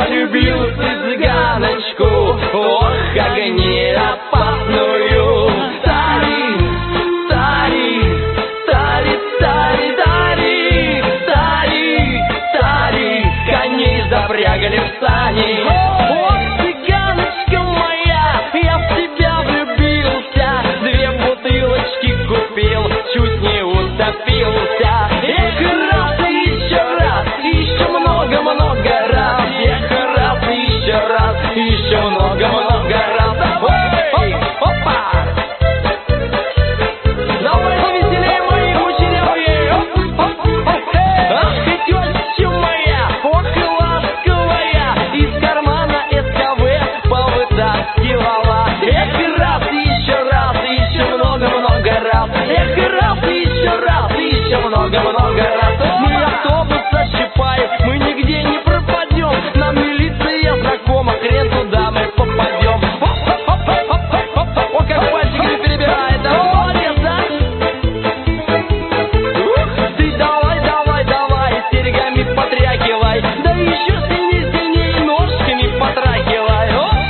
полюбил цыганочку, ох, как не опасную. Тари, тари, тари, тари, тари, тари, тари, коней запрягали в сани. Ох, цыганочка моя, я в тебя влюбился, 2 бутылочки купил, чуть не утопился. Эх, раз и еще много-много раз. Эх, раз и еще много-много раз. Ой, опа! Давай повеселее, мои кучерявые. Ах ты, теща моя, ох и ласковая, из кармана СКВ повытаскивала. Эх, раз и еще много-много раз. Эх, раз и еще много-много раз. Мы автобус ощипаем, мы нигде не пропадем, нам милиция знакома, хрен туда мы попадем. О, как пальчиками перебирает, да молодец, да? Ты давай, серьгами потряхивай, да еще сильнее ножками потрахивай.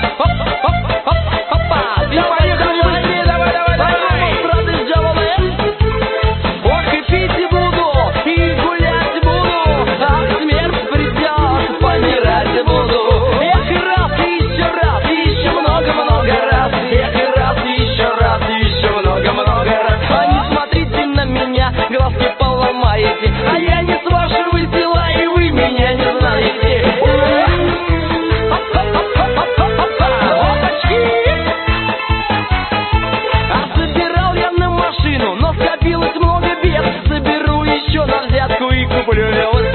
Опа, ты поехали быстрее, давай, брат из Джавелин. Ох, и пить буду, и гулять буду, ах, смерть придет, помирать буду. Эх, раз и еще много-много раз. Эх, раз и еще много-много раз. А не смотрите на меня, глазки поломаете, а я не с вашего села, и вы меня не знаете. Опачки! А собирал я на машину, но скопилось много бед. Соберу еще на взятку и куплю велосипед.